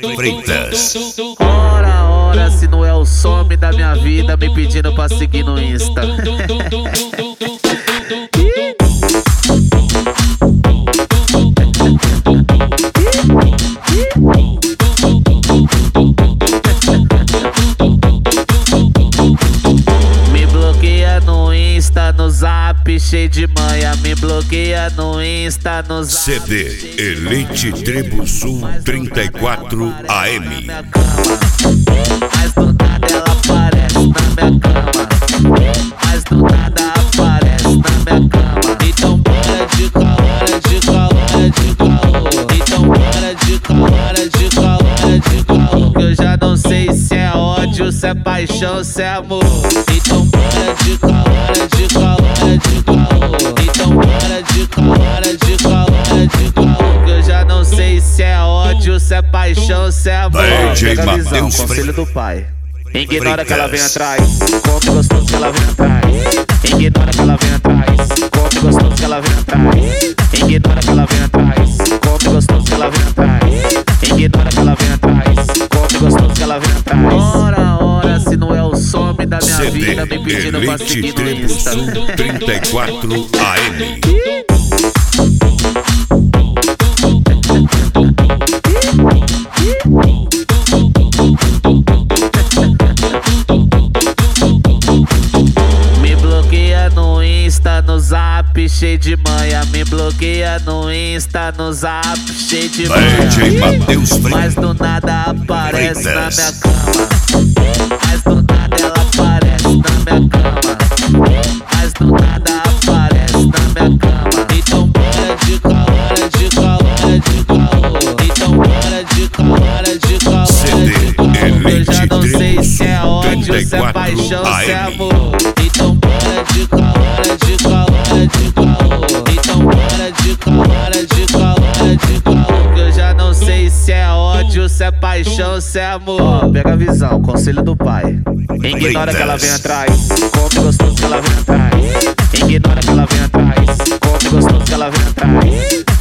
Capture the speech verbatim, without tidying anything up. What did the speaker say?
Freitas. Ora, ora, se não é o some da minha vida me pedindo pra seguir no Insta. Me bloqueia no Insta, no Zap, cheio de manha. Me bloqueia no Insta, no Zap. C D Elite Tribo Sul trinta e quatro A M. Mas do nada ela aparece na minha cama. Mas do nada aparece na minha cama. Então bora de calor, de calor, de calor. Então bora de calor, de calor, de calor. Que eu já não sei se é ódio, se é paixão, se é amor. Então bora de calor, de calor, de calor. Então bora de calor, de calor, de calor. Que eu já não sei se é ódio, se é paixão, se é amor. Pega a visão, conselho do pai. Ignora que ela vem atrás, come gostoso que ela vem atrás. Ignora que ela vem atrás, come gostoso que ela vem atrás. Ignora que ela vem atrás, come gostoso que ela vem atrás. Ignora que ela vem atrás, come gostoso que ela vem atrás. Ora, ora, se não é o some da minha vida me pedindo pra seguir no Insta. trinta e quatro A M. Me bloqueia no Insta, no Zap, cheio de manha. Me bloqueia no Insta, no Zap, cheio de manha. D J Matheus Freitas. Mas do nada aparece na minha cama. Mas do nada ela aparece na minha cama. Mas do nada aparece na minha cama. Então bora de calor, de calor, de calor. Então bora de calor, de calor, de calor. Eu já não sei se é ódio, se é paixão, se é amor. Então bora de calor, de calor, de calor. Então bora de calor, de calor, de calor. Que eu já não sei se é ódio, se é paixão, se é amor. Ó, pega a visão, conselho do pai. Ignora que ela vem atrás, come gostoso que ela vem atrás. Ignora que ela vem atrás, come gostoso que ela vem atrás.